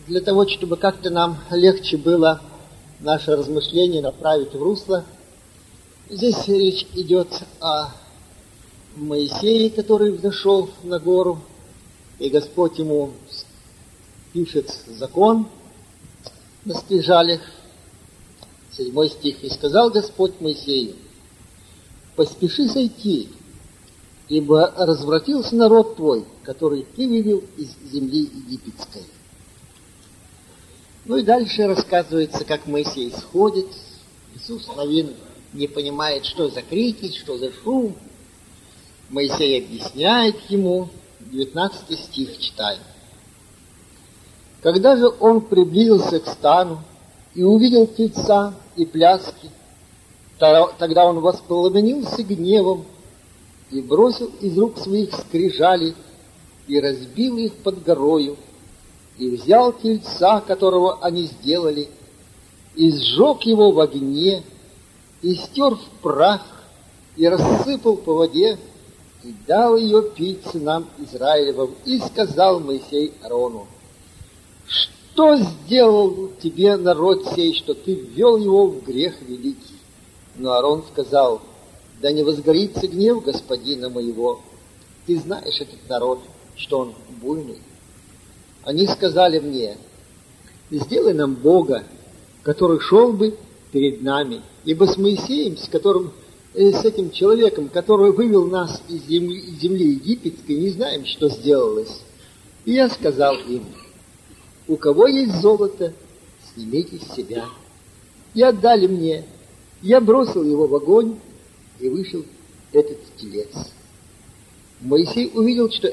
Для того, чтобы как-то нам легче было наше размышление направить в русло, здесь речь идет о Моисее, который взошел на гору, и Господь ему пишет закон на скрижалях. 7 стих. «И сказал Господь Моисею: поспеши сойти, ибо развратился народ твой, который ты вывел из земли египетской». Ну и дальше рассказывается, как Моисей сходит. Иисус Навин не понимает, что за крики, что за шум. Моисей объясняет ему. 19 стих читаем. «Когда же он приблизился к стану и увидел тельца и пляски, тогда он воспламенился гневом и бросил из рук своих скрижали и разбил их под горою, и взял тельца, которого они сделали, и сжег его в огне, и стер в прах, и рассыпал по воде, и дал ее пить сынам Израилевым, и сказал Моисей Аарону: что сделал тебе народ сей, что ты ввел его в грех великий? Но Аарон сказал: да не возгорится гнев господина моего. Ты знаешь этот народ, что он буйный. Они сказали мне: сделай нам Бога, который шел бы перед нами, ибо с Моисеем, с этим человеком, который вывел нас из земли египетской, не знаем, что сделалось. И я сказал им: у кого есть золото, снимите с себя. И отдали мне. Я бросил его в огонь, и вышел этот телец. Моисей увидел, что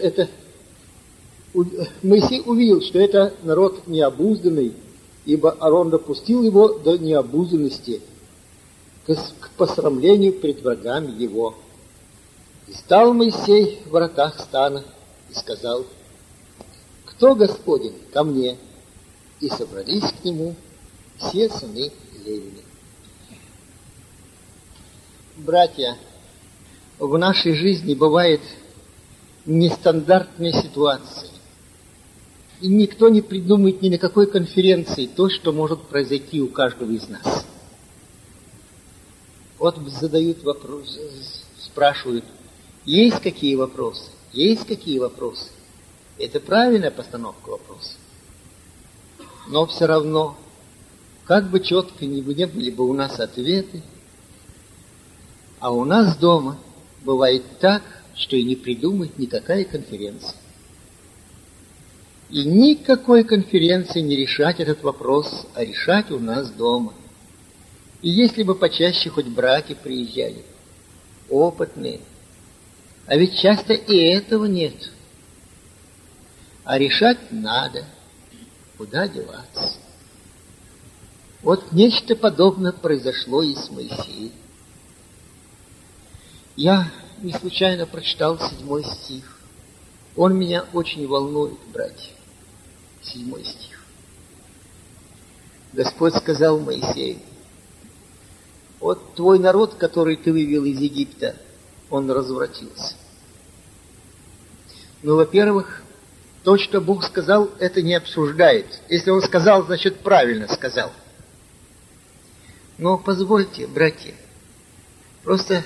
это народ необузданный, ибо Аарон допустил его до необузданности, к посрамлению пред врагами его. И стал Моисей в воротах стана и сказал: кто Господень ко мне? И собрались к нему все сыны Левины. Братья, в нашей жизни бывает нестандартные ситуации. И никто не придумает ни на какой конференции то, что может произойти у каждого из нас. Вот задают вопрос, спрашивают: есть какие вопросы? Есть какие вопросы? Это правильная постановка вопроса. Но все равно, как бы четко не были бы у нас ответы, а у нас дома бывает так, что и не придумать никакая конференция. И никакой конференции не решать этот вопрос, а решать у нас дома. И если бы почаще хоть братья приезжали, опытные, а ведь часто и этого нет. А решать надо, куда деваться. Вот нечто подобное произошло и с Моисеем. Я не случайно прочитал 7 стих. Он меня очень волнует, братья. 7 стих. Господь сказал Моисею: вот твой народ, который ты вывел из Египта, он развратился. Ну, во-первых, то, что Бог сказал, это не обсуждается. Если Он сказал, значит, правильно сказал. Но позвольте, братья, просто,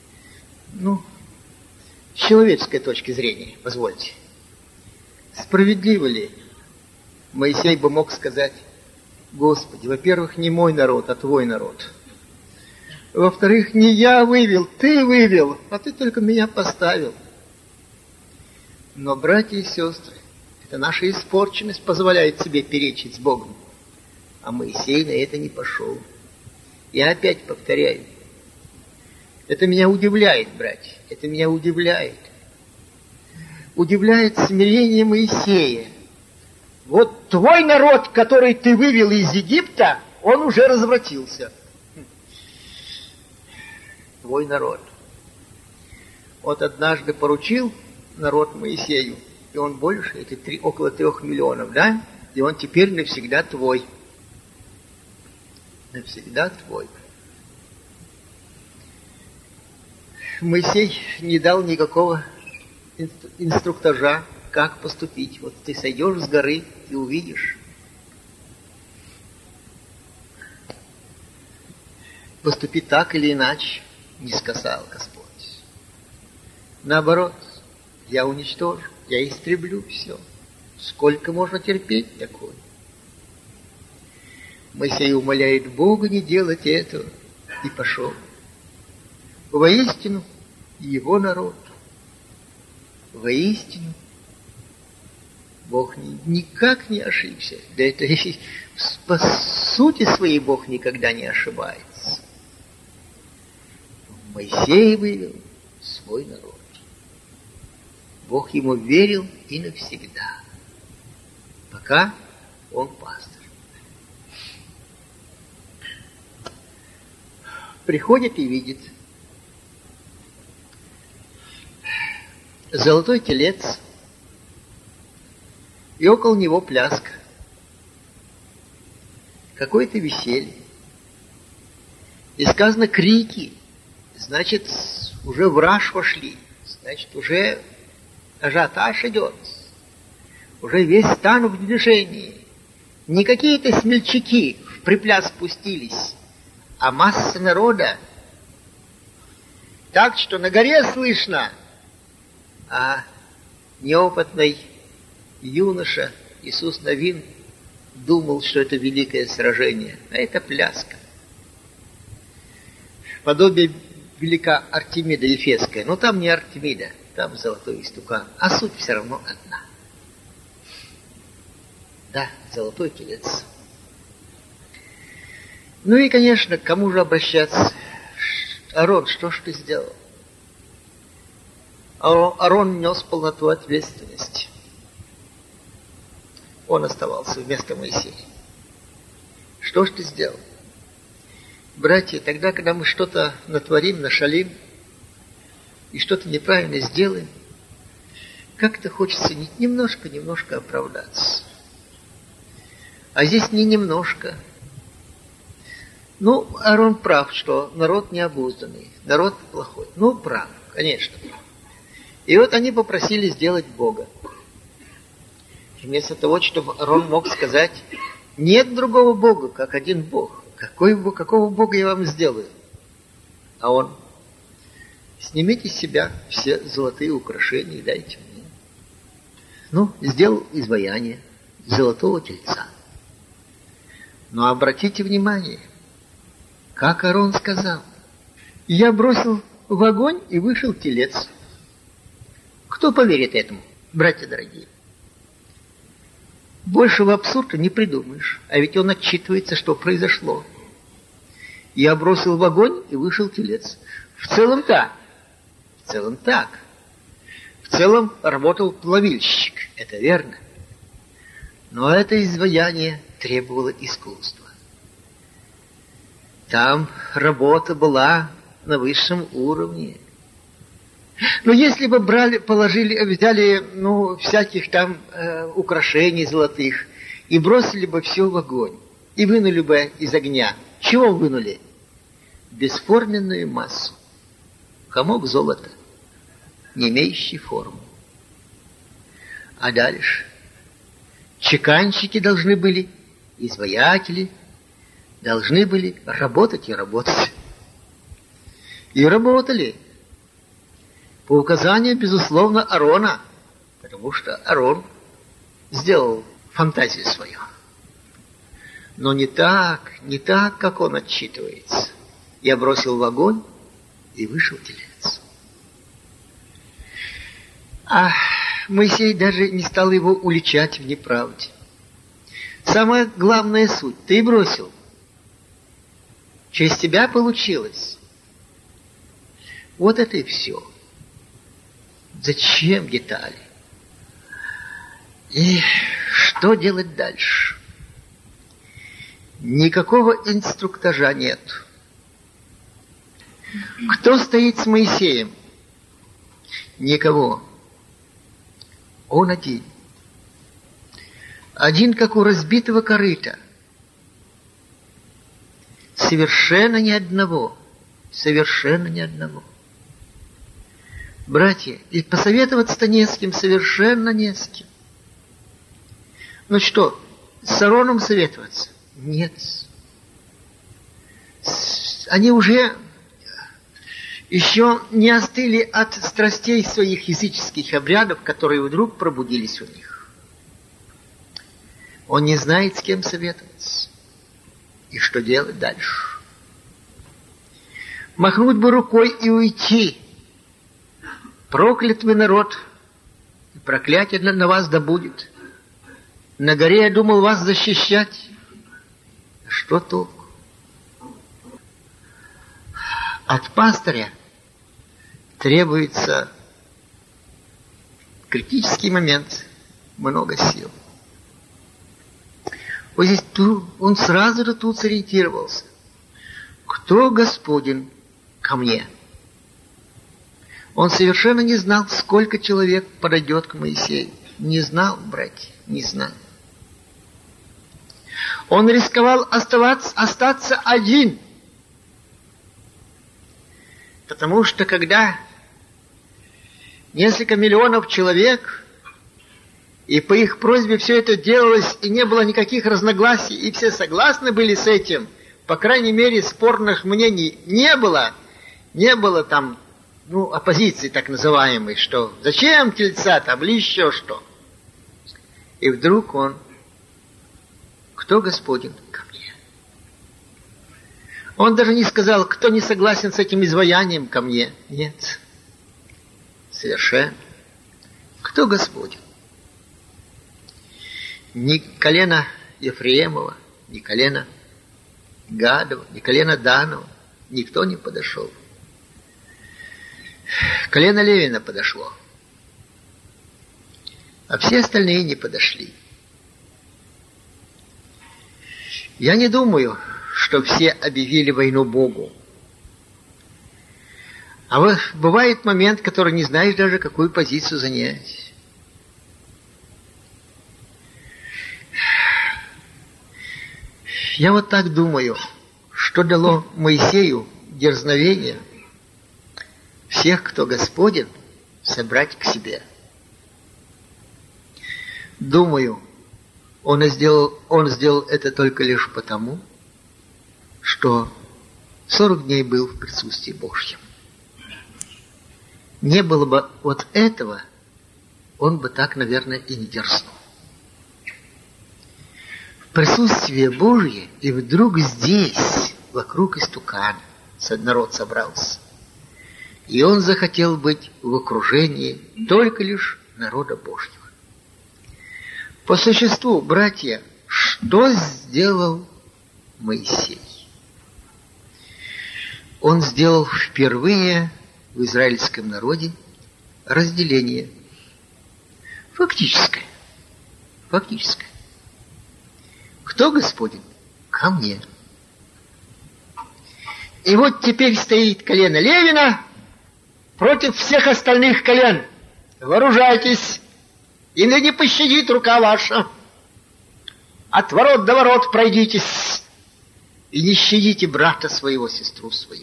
с человеческой точки зрения, позвольте. Справедливо ли Моисей бы мог сказать: Господи, во-первых, не мой народ, а твой народ. Во-вторых, не я вывел, ты вывел, а ты только меня поставил. Но, братья и сестры, это наша испорченность позволяет себе перечить с Богом. А Моисей на это не пошел. Я опять повторяю. Это меня удивляет, братья, это меня удивляет. Удивляет смирение Моисея. Вот твой народ, который ты вывел из Египта, он уже развратился. Твой народ. Вот однажды поручил народ Моисею, и он больше, это около 3 миллионов, да? И он теперь навсегда твой. Навсегда твой. Моисей не дал никакого инструктажа, как поступить. Вот ты сойдешь с горы и увидишь. поступить так или иначе, не сказал Господь. Наоборот, я уничтожу, я истреблю все. Сколько можно терпеть такое? Моисей умоляет Бога не делать этого, и пошел. Воистину, его народ. Воистину, Бог никак не ошибся. Да это по сути своей Бог никогда не ошибается. Моисей вывел свой народ. Бог ему верил и навсегда, пока он пастырь. Приходит и видит золотой телец, и около него пляска. Какое-то веселье. И сказано крики, значит, уже в раж вошли, значит, уже ажиотаж идет, уже весь стан в движении. Не какие-то смельчаки в припляс спустились, а масса народа. Так что на горе слышно, а неопытный юноша Иисус Навин думал, что это великое сражение, а это пляска. Подобие велика Артемида Ефесская, но там не Артемида, там золотой истукан, а суть все равно одна. Да, золотой телец. Ну и, конечно, к кому же обращаться? Аарон, что ж ты сделал? Аарон нес полноту ответственности. Он оставался вместо Моисея. Что ж ты сделал? Братья, тогда, когда мы что-то натворим, нашалим, и что-то неправильно сделаем, как-то хочется немножко оправдаться. А здесь не немножко. Ну, Аарон прав, что народ необузданный, народ плохой. Ну, прав, конечно, прав. И вот они попросили сделать Бога. Вместо того, чтобы Аарон мог сказать, нет другого Бога, как один Бог. Какого Бога я вам сделаю? А он, снимите с себя все золотые украшения и дайте мне. Ну, сделал изваяние золотого тельца. Но обратите внимание, как Аарон сказал, я бросил в огонь и вышел телец. Кто поверит этому, братья дорогие? Большего абсурда не придумаешь, а ведь он отчитывается, что произошло. Я бросил в огонь и вышел телец. В целом так. В целом работал плавильщик, это верно. Но это изваяние требовало искусства. Там работа была на высшем уровне. Но если бы взяли всяких там украшений золотых и бросили бы все в огонь, и вынули бы из огня, чего вынули? Бесформенную массу. Комок золота, не имеющий формы. А дальше? Чеканщики должны были, изваятели, должны были работать и работать. И работали. По указанию, безусловно, Аарона, потому что Аарон сделал фантазию свою. Но не так, как он отчитывается. Я бросил в огонь, и вышел телец. А Моисей даже не стал его уличать в неправде. Самая главная суть. Ты бросил. Через тебя получилось. Вот это и все. Зачем детали? И что делать дальше? Никакого инструктажа нет. Кто стоит с Моисеем? Никого. Он один. Один, как у разбитого корыта. Совершенно ни одного. Братья, и посоветоваться-то не с кем, совершенно не с кем. Ну что, с Аароном советоваться? Нет. Они уже еще не остыли от страстей своих языческих обрядов, которые вдруг пробудились у них. Он не знает, с кем советоваться и что делать дальше. Махнуть бы рукой и уйти. Проклят вы народ, и проклятие на вас да будет. На горе я думал вас защищать. Что толку? От пастыря требуется критический момент, много сил. Вот здесь он сразу же тут сориентировался. Кто Господин ко мне? Он совершенно не знал, сколько человек подойдет к Моисею. Не знал, братья, не знал. Он рисковал остаться один. Потому что когда несколько миллионов человек, и по их просьбе все это делалось, и не было никаких разногласий, и все согласны были с этим, по крайней мере, спорных мнений не было там, оппозиции так называемой, что зачем тельца там, или еще что. И вдруг он: кто Господин ко мне? Он даже не сказал, кто не согласен с этим изваянием ко мне. Нет. Совершенно. Кто Господин? Ни колено Ефремова, ни колено Гадова, ни колено Данова никто не подошел. Колено Левина подошло. А все остальные не подошли. Я не думаю, что все объявили войну Богу. А вот бывает момент, который не знаешь даже, какую позицию занять. Я вот так думаю, что дало Моисею дерзновение всех, кто Господин, собрать к себе. Думаю, он сделал это только лишь потому, что 40 дней был в присутствии Божьем. Не было бы вот этого, он бы так, наверное, и не дерзнул. В присутствии Божье, и вдруг здесь, вокруг истукана, народ собрался. И он захотел быть в окружении только лишь народа Божьего. По существу, братья, что сделал Моисей? Он сделал впервые в израильском народе разделение. Фактическое. Кто Господин? Ко мне. И вот теперь стоит колено Левина против всех остальных колен. Вооружайтесь, и не пощадит рука ваша. От ворот до ворот пройдитесь, и не щадите брата своего, сестру свою.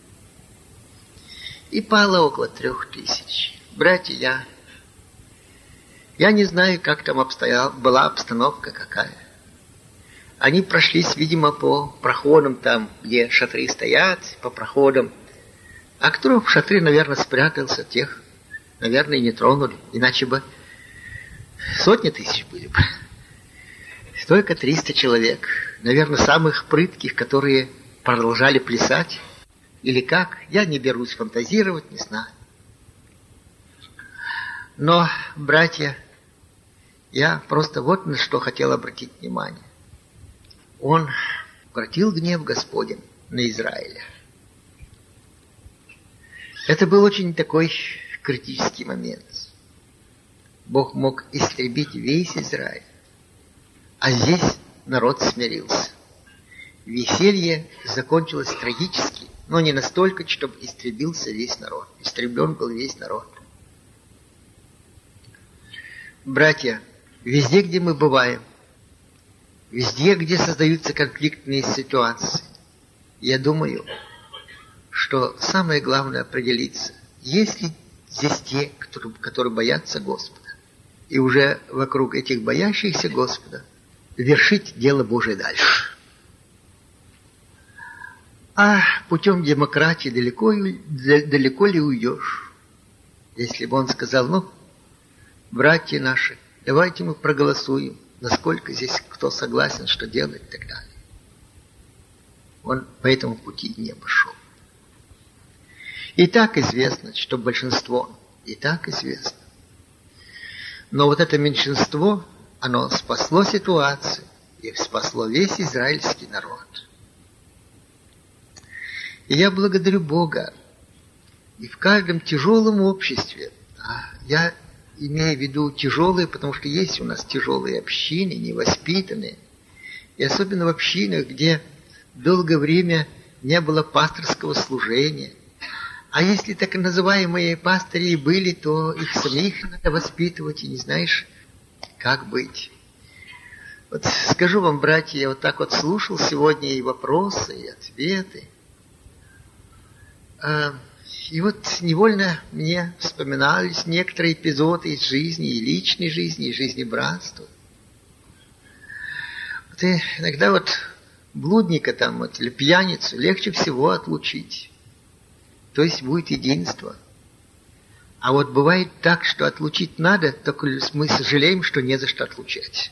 И пало около 3000. Братья, я не знаю, как там была обстановка какая. Они прошлись, видимо, по проходам там, где шатры стоят, по проходам. А кто в шатре, наверное, спрятался, тех, наверное, и не тронули. Иначе бы сотни тысяч были бы. Только 300 человек. Наверное, самых прытких, которые продолжали плясать. Или как? Я не берусь фантазировать, не знаю. Но, братья, я просто вот на что хотел обратить внимание. Он обратил гнев Господень на Израиля. Это был очень такой критический момент. Бог мог истребить весь Израиль, а здесь народ смирился. Веселье закончилось трагически, но не настолько, чтобы истребился весь народ. Истреблен был весь народ. Братья, везде, где мы бываем, везде, где создаются конфликтные ситуации, я думаю, что самое главное определиться, есть ли здесь те, которые боятся Господа, и уже вокруг этих боящихся Господа вершить дело Божие дальше. А путем демократии далеко ли уйдешь? Если бы он сказал, ну, братья наши, давайте мы проголосуем, насколько здесь кто согласен, что делать и так далее. Он по этому пути не пошел. И так известно, что большинство, и так известно. Но вот это меньшинство, оно спасло ситуацию и спасло весь израильский народ. И я благодарю Бога. И в каждом тяжелом обществе, я имею в виду тяжелые, потому что есть у нас тяжелые общины, невоспитанные, и особенно в общинах, где долгое время не было пасторского служения. А если так называемые пастыри и были, то их самих надо воспитывать, и не знаешь, как быть. Вот скажу вам, братья, я вот так вот слушал сегодня и вопросы, и ответы. И вот невольно мне вспоминались некоторые эпизоды из жизни, и личной жизни, и жизни братства. Вот и иногда вот блудника там, вот, или пьяницу легче всего отлучить. То есть будет единство. А вот бывает так, что отлучить надо, только мы сожалеем, что не за что отлучать.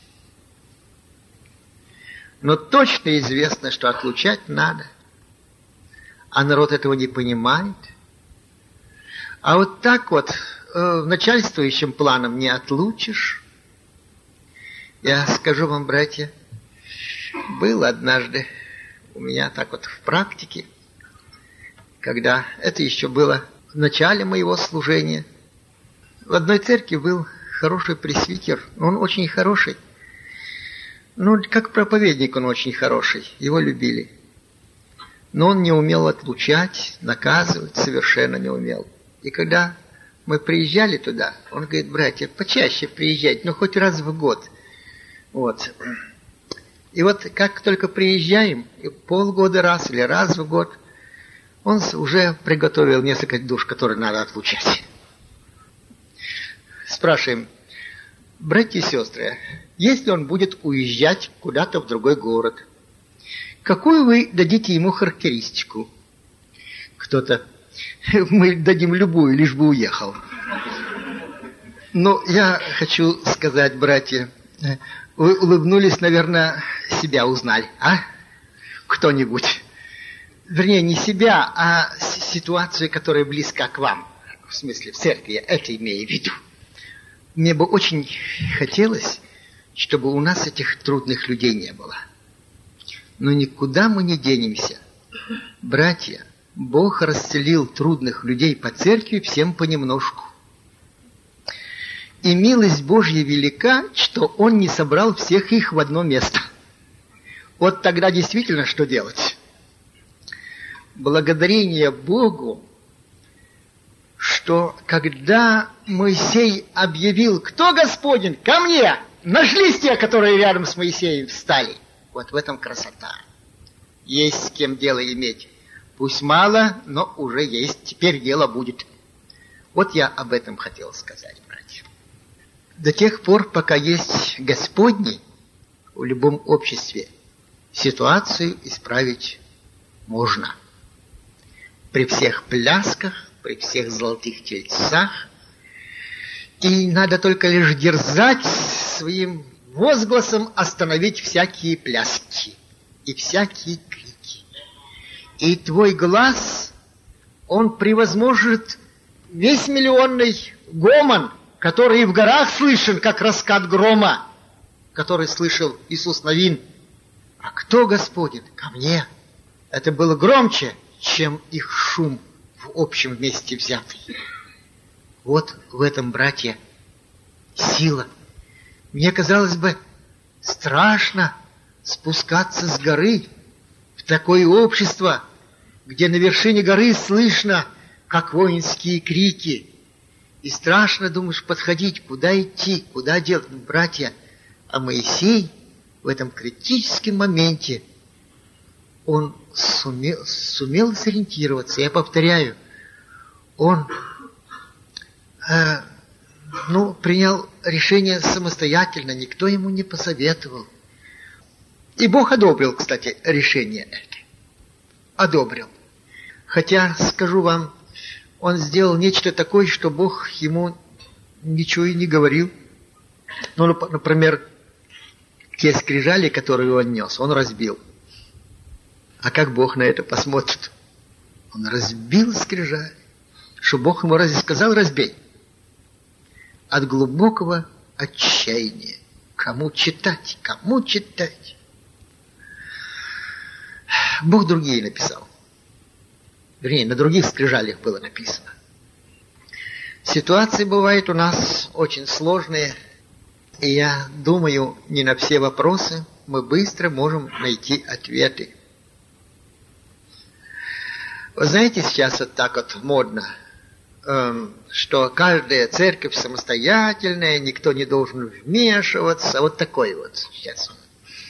Но точно известно, что отлучать надо. А народ этого не понимает. А вот так вот начальствующим планом не отлучишь. Я скажу вам, братья, было однажды у меня так вот в практике, когда это еще было в начале моего служения. В одной церкви был хороший пресвитер, он очень хороший. Ну, как проповедник он очень хороший, его любили. Но он не умел отлучать, наказывать, совершенно не умел. И когда мы приезжали туда, он говорит, братья, почаще приезжайте, ну хоть раз в год. Вот. И вот как только приезжаем, полгода раз или раз в год, он уже приготовил несколько душ, которые надо отлучать. Спрашиваем, братья и сестры, если он будет уезжать куда-то в другой город, какую вы дадите ему характеристику? Кто-то, мы дадим любую, лишь бы уехал. Но я хочу сказать, братья, вы улыбнулись, наверное, себя узнали, а? Кто-нибудь. Вернее, не себя, а ситуацию, которая близка к вам. В смысле, в церкви, я это имею в виду. Мне бы очень хотелось, чтобы у нас этих трудных людей не было. Но никуда мы не денемся. Братья, Бог расселил трудных людей по церкви всем понемножку. И милость Божья велика, что Он не собрал всех их в одно место. Вот тогда действительно что делать? Благодарение Богу, что когда Моисей объявил, кто Господень, ко мне, нашлись те, которые рядом с Моисеем встали. Вот в этом красота. Есть с кем дело иметь. Пусть мало, но уже есть. Теперь дело будет. Вот я об этом хотел сказать, братья. До тех пор, пока есть Господний в любом обществе, ситуацию исправить можно. При всех плясках, при всех золотых тельцах. И надо только лишь дерзать своим возгласом остановить всякие пляски и всякие крики. И твой глаз, он превозможет весь миллионный гомон, который в горах слышен, как раскат грома, который слышал Иисус Навин. А кто Господень? Ко мне. Это было громче, чем их шум в общем вместе взятый. Вот в этом, братья, сила. Мне казалось бы, страшно спускаться с горы в такое общество, где на вершине горы слышно, как воинские крики. И страшно, думаешь, подходить, куда идти, куда делать. Братья, а Моисей в этом критическом моменте, он сумел сориентироваться. Я повторяю, он принял решение самостоятельно, никто ему не посоветовал. И Бог одобрил, кстати, решение это. одобрил. Хотя, скажу вам, он сделал нечто такое, что Бог ему ничего и не говорил. Ну, например, те скрижали, которые он нес, он разбил. А как Бог на это посмотрит? Он разбил скрижали. Что Бог ему разве сказал разбей? От глубокого отчаяния. Кому читать? Кому читать? Бог другие написал. Вернее, на других скрижалях было написано. Ситуации бывают у нас очень сложные, и я думаю, не на все вопросы мы быстро можем найти ответы. Вы знаете, сейчас вот так вот модно, что каждая церковь самостоятельная, никто не должен вмешиваться, вот такой вот сейчас он.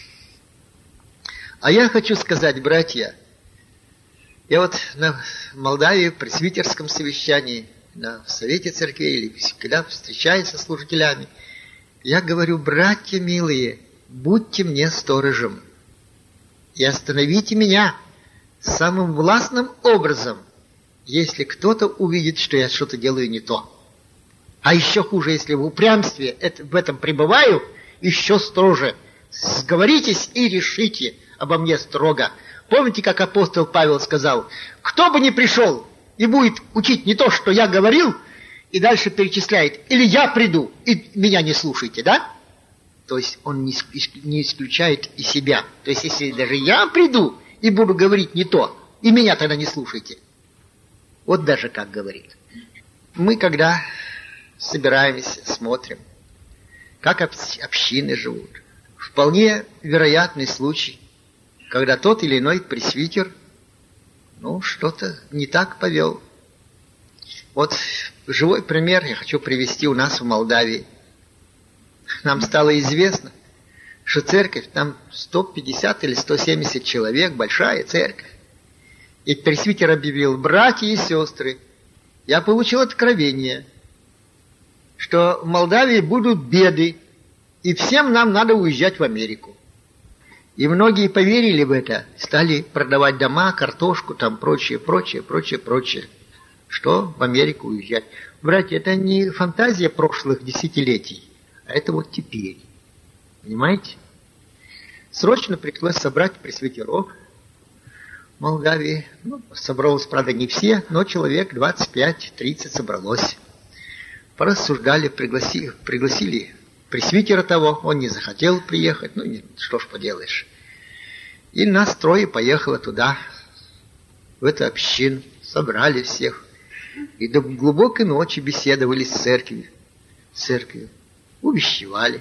А я хочу сказать, братья, я вот на Молдавии в пресвитерском совещании, в совете церквей, или когда встречаюсь со служителями, я говорю: братья милые, будьте мне сторожем и остановите меня самым властным образом, если кто-то увидит, что я что-то делаю не то. А еще хуже, если в упрямстве в этом пребываю, еще строже. Сговоритесь и решите обо мне строго. Помните, как апостол Павел сказал: кто бы ни пришел и будет учить не то, что я говорил, и дальше перечисляет: или я приду, и меня не слушайте, да? То есть он не исключает и себя. То есть если даже я приду и буду говорить не то, и меня тогда не слушайте. Вот даже как говорит. Мы, когда собираемся, смотрим, как общины живут, вполне вероятный случай, когда тот или иной пресвитер, что-то не так повел. Вот живой пример я хочу привести у нас в Молдавии. Нам стало известно, что церковь, там 150 или 170 человек, большая церковь. И пресвитер объявил: братья и сестры, я получил откровение, что в Молдавии будут беды, и всем нам надо уезжать в Америку. И многие поверили в это, стали продавать дома, картошку, там прочее. Что в Америку уезжать. Братья, это не фантазия прошлых десятилетий, а это вот теперь. Понимаете? Срочно пришлось собрать пресвитеров в Молдавии. Собралось, правда, не все, но человек 25-30 собралось. Порассуждали, пригласили пресвитера того, он не захотел приехать, что ж поделаешь. И нас трое поехало туда, в эту общину, собрали всех. И до глубокой ночи беседовали с церковью, увещевали.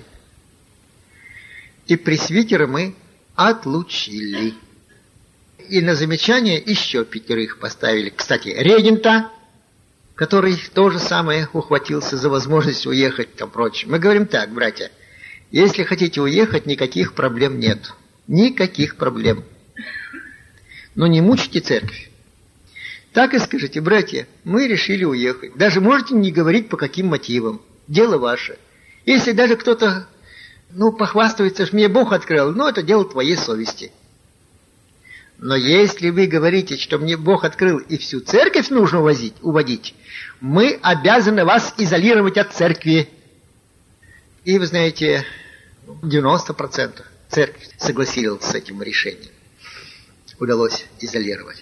И пресвитера мы отлучили. И на замечание еще 5 поставили. Кстати, регента, который то же самое ухватился за возможность уехать, там прочее. Мы говорим так, братья, если хотите уехать, никаких проблем нет. Никаких проблем. Но не мучите церковь. Так и скажите: братья, мы решили уехать. Даже можете не говорить, по каким мотивам. Дело ваше. Если даже кто-то, похвастается, что мне Бог открыл, это дело твоей совести. Но если вы говорите, что мне Бог открыл и всю церковь нужно уводить, мы обязаны вас изолировать от церкви. И вы знаете, 90% церковь согласилась с этим решением. Удалось изолировать.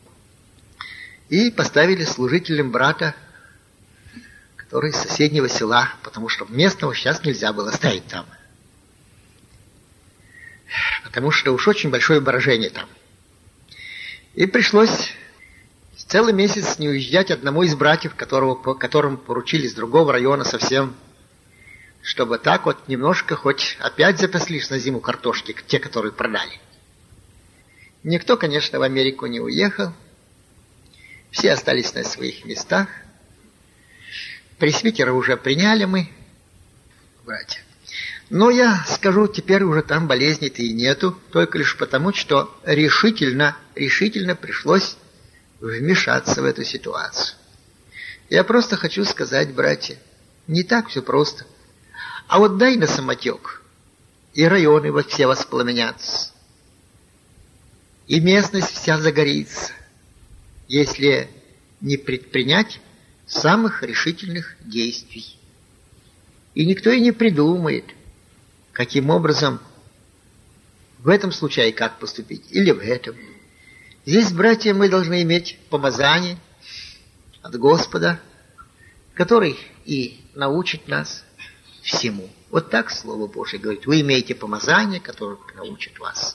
И поставили служителем брата, который из соседнего села, потому что местного сейчас нельзя было ставить там. Потому что уж очень большое брожение там. И пришлось целый месяц не уезжать одному из братьев, которому поручили с другого района совсем, чтобы так вот немножко хоть опять запаслись на зиму картошки, те, которые продали. Никто, конечно, в Америку не уехал. Все остались на своих местах. Пресвитера уже приняли мы, братья. Но я скажу, теперь уже там болезней-то и нету, только лишь потому, что решительно пришлось вмешаться в эту ситуацию. Я просто хочу сказать, братья, не так все просто. А вот дай на самотек, и районы все воспламенятся. и местность вся загорится, если не предпринять самых решительных действий. И никто и не придумает, каким образом в этом случае как поступить, или в этом. Здесь, братья, мы должны иметь помазание от Господа, который и научит нас всему. Вот так Слово Божие говорит. Вы имеете помазание, которое научит вас.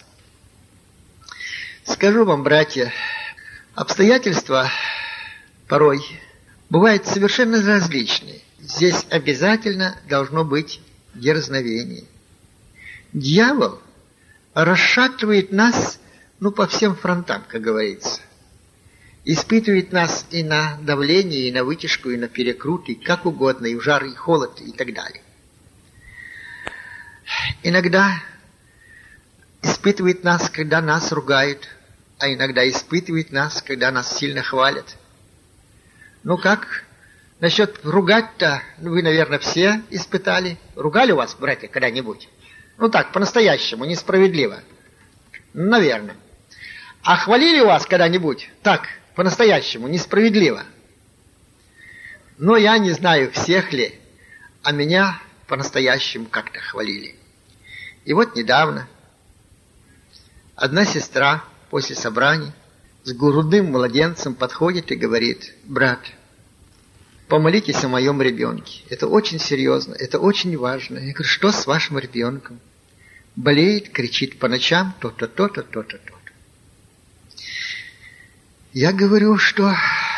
Скажу вам, братья, обстоятельства порой бывают совершенно различные. Здесь обязательно должно быть дерзновение. Дьявол расшатывает нас, по всем фронтам, как говорится. Испытывает нас и на давление, и на вытяжку, и на перекрут, и как угодно, и в жар, и холод, и так далее. Иногда испытывает нас, когда нас ругают, а иногда испытывает нас, когда нас сильно хвалят. Как насчет ругать-то, вы, наверное, все испытали. Ругали вас, братья, когда-нибудь? Так, по-настоящему, несправедливо. Наверное. А хвалили вас когда-нибудь? Так, по-настоящему, несправедливо. Я не знаю, всех ли, а меня по-настоящему как-то хвалили. И вот недавно одна сестра после собрания с грудным младенцем подходит и говорит: брат, помолитесь о моем ребенке. Это очень серьезно, это очень важно. Я говорю: что с вашим ребенком? Болеет, кричит по ночам, то-то, то-то, то-то, то-то. Я говорю, что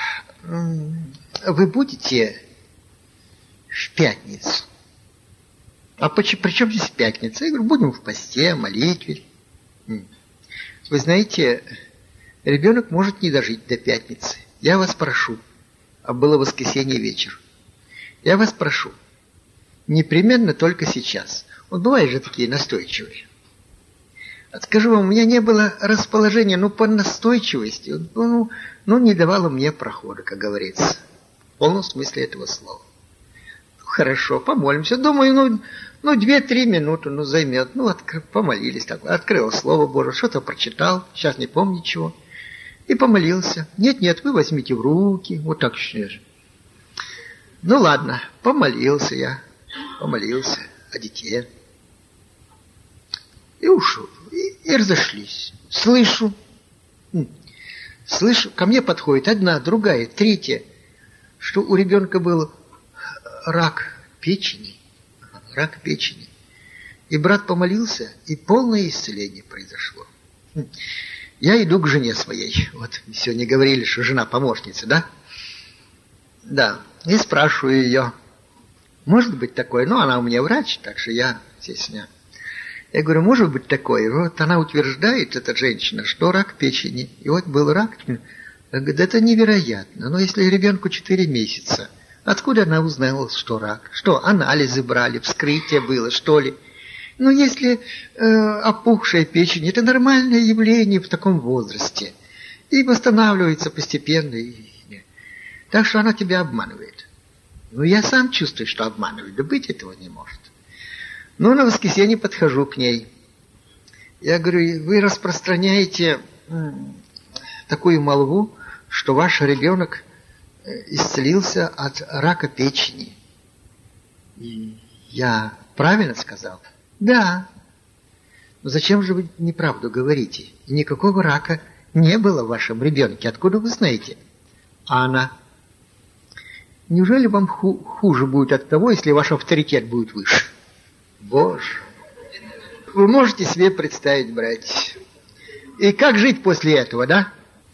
вы будете в пятницу. А при чем здесь пятница? Я говорю: будем в посте, молитве. Вы знаете, ребенок может не дожить до пятницы. Я вас прошу, а было воскресенье вечер. Я вас прошу, непременно только сейчас. Бывают же такие настойчивые. Скажу вам, у меня не было расположения, по настойчивости, не давало мне прохода, как говорится. В полном смысле этого слова. Хорошо, помолимся. Думаю, 2-3 минуты, займет. Помолились так. Открыл Слово Божие, что-то прочитал, сейчас не помню чего. И помолился. Нет, вы возьмите в руки. Вот так же. Ладно, помолился я. Помолился о дитя. И ушел. И разошлись. Слышу, ко мне подходит одна, другая, третья, что у ребенка был рак печени. Рак печени. И брат помолился, и полное исцеление произошло. Я иду к жене своей. Вот сегодня говорили, что жена помощница, да? Да. И спрашиваю ее: может быть такое? Она у меня врач, так что я, естественно. Я говорю: может быть такое? Вот она утверждает, эта женщина, что рак печени. И вот был рак. Она говорит: это невероятно. Если ребенку 4 месяца, откуда она узнала, что рак? Что, анализы брали, вскрытие было, что ли? Если опухшая печень, это нормальное явление в таком возрасте. И восстанавливается постепенно. Так что она тебя обманывает. Я сам чувствую, что обманывает. Да быть этого не может. На воскресенье подхожу к ней. Я говорю: вы распространяете такую молву, что ваш ребенок исцелился от рака печени. И я правильно сказал? Да. Но зачем же вы неправду говорите? Никакого рака не было в вашем ребенке. Откуда вы знаете? А она: неужели вам хуже будет от того, если ваш авторитет будет выше? Боже, вы можете себе представить, братья. И как жить после этого, да?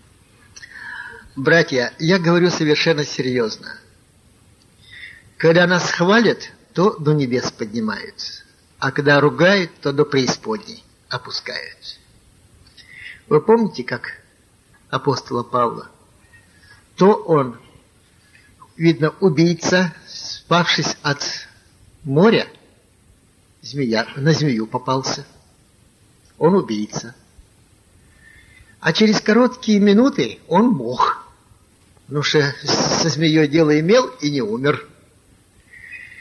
Братья, я говорю совершенно серьезно. Когда нас хвалят, то до небес поднимаются. А когда ругают, то до преисподней опускаются. Вы помните, как апостола Павла? То он, видно, убийца, спавшись от моря, на змею попался. Он убийца. А через короткие минуты он Бог. Потому что со змеей дело имел и не умер.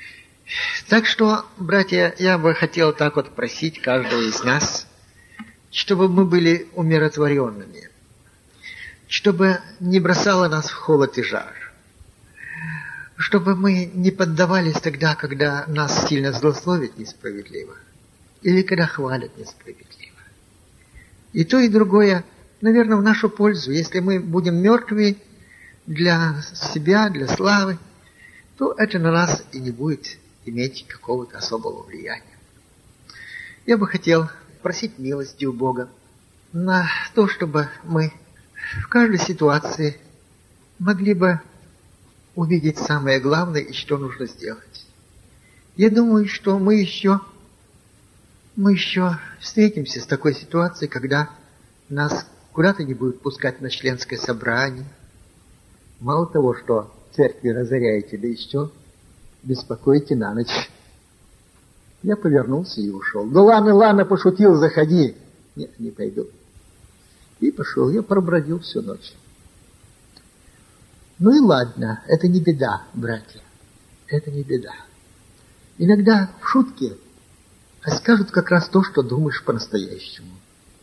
Так что, братья, я бы хотел так вот просить каждого из нас чтобы мы были умиротворенными, чтобы не бросало нас в холод и жар, чтобы мы не поддавались тогда, когда нас сильно злословят несправедливо, или когда хвалят несправедливо. И то, и другое, наверное, в нашу пользу. Если мы будем мертвы для себя, для славы, то это на нас и не будет иметь какого-то особого влияния. Я бы хотел просить милости у Бога на то, чтобы мы в каждой ситуации могли бы увидеть самое главное и что нужно сделать. Я думаю, что мы еще встретимся с такой ситуацией, когда нас куда-то не будут пускать на членское собрание. Мало того, что церкви разоряете, да еще беспокоите на ночь. Я повернулся и ушел. Да ладно, пошутил, заходи. Нет, не пойду. И пошел, я пробродил всю ночь. Ну и ладно, это не беда, братья. Это не беда. Иногда в шутке скажут как раз то, что думаешь по-настоящему.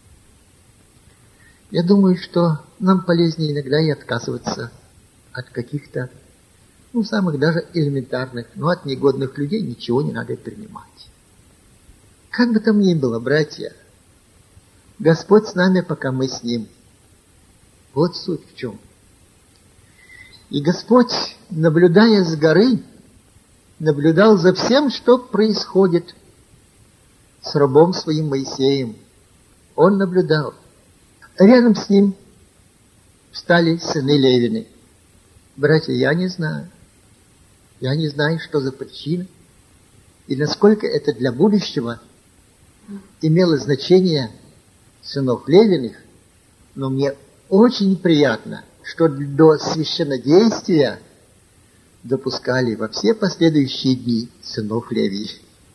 Я думаю, что нам полезнее иногда и отказываться от каких-то, самых даже элементарных, но от негодных людей ничего не надо принимать. Как бы там ни было, братья, Господь с нами, пока мы с Ним. Вот суть в чем. И Господь, наблюдая с горы, наблюдал за всем, что происходит с рабом своим Моисеем. Он наблюдал. Рядом с ним встали сыны Левины. Братья, я не знаю. Я не знаю, что за причина. И насколько это для будущего имело значение сынов Левиных. Но мне очень приятно, что до священнодействия допускали во все последующие дни сынов Левиев.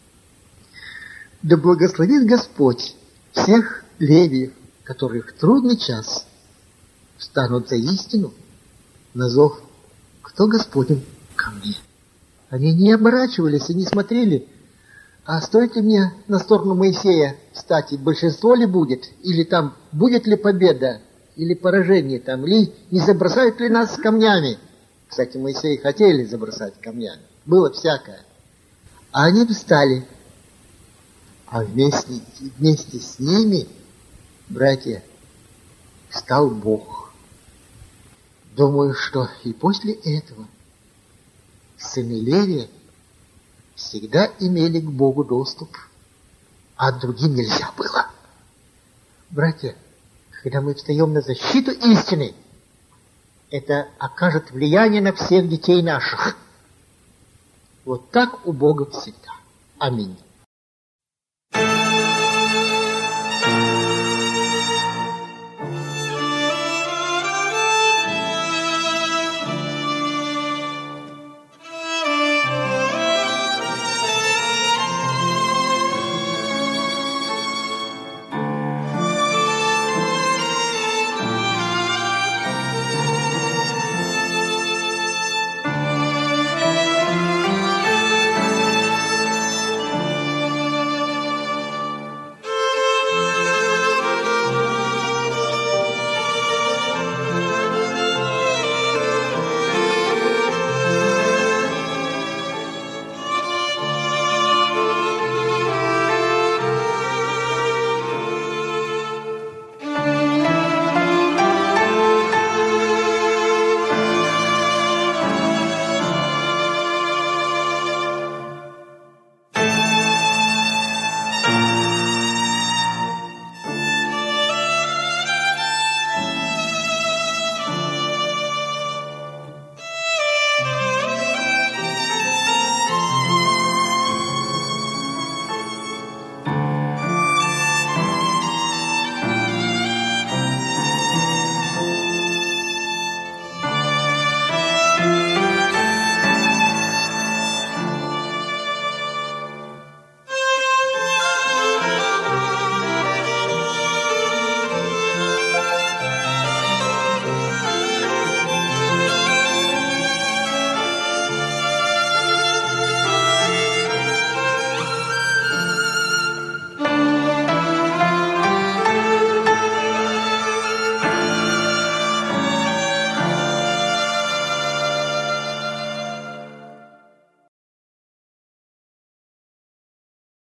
Да благословит Господь всех Левиев, которые в трудный час встанут за истину на зов «Кто Господень ко мне?». Они не оборачивались и не смотрели, а стоит ли мне на сторону Моисея встать, и большинство ли будет, или там будет ли победа, или поражение там, или не забросают ли нас камнями. Кстати, Моисея хотели забросать камнями, было всякое. А они встали, а вместе с ними, братья, стал Бог. Думаю, что и после этого сыны Левия всегда имели к Богу доступ, а другим нельзя было. Братья, когда мы встаем на защиту истины, это окажет влияние на всех детей наших. Вот так у Бога всегда. Аминь.